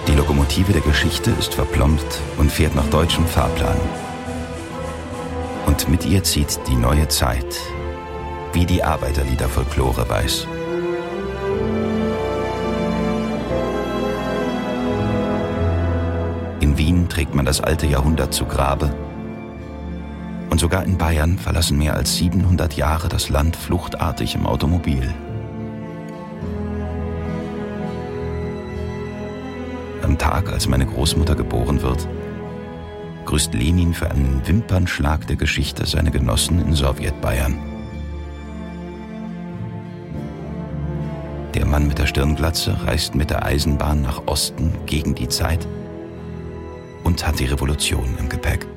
Die Lokomotive der Geschichte ist verplombt und fährt nach deutschem Fahrplan. Und mit ihr zieht die neue Zeit, wie die Arbeiterliederfolklore weiß. In Wien trägt man das alte Jahrhundert zu Grabe. Und sogar in Bayern verlassen mehr als 700 Jahre das Land fluchtartig im Automobil. Am Tag, als meine Großmutter geboren wird, grüßt Lenin für einen Wimpernschlag der Geschichte seine Genossen in Sowjetbayern. Der Mann mit der Stirnglatze reist mit der Eisenbahn nach Osten gegen die Zeit und hat die Revolution im Gepäck.